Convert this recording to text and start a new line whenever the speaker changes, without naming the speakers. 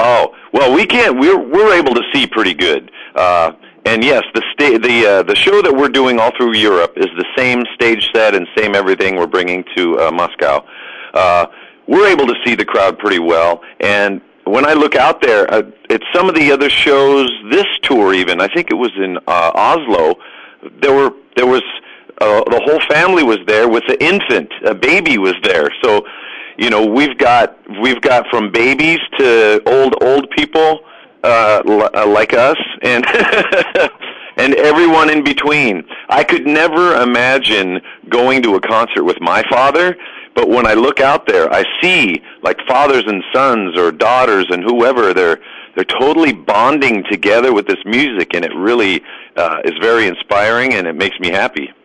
Oh, well, we can't. We're able to see pretty good. And yes, the show that we're doing all through Europe is the same stage set and same everything we're bringing to Moscow. We're able to see the crowd pretty well, and when I look out there at some of the other shows, this tour even, I think it was in Oslo, there was the whole family was there with the infant, a baby was there. So, you know, we've got from babies to old people like us, and and everyone in between. I could never imagine going to a concert with my father, but when I look out there, I see like fathers and sons or daughters and whoever, they're totally bonding together with this music, and it really is very inspiring, and it makes me happy.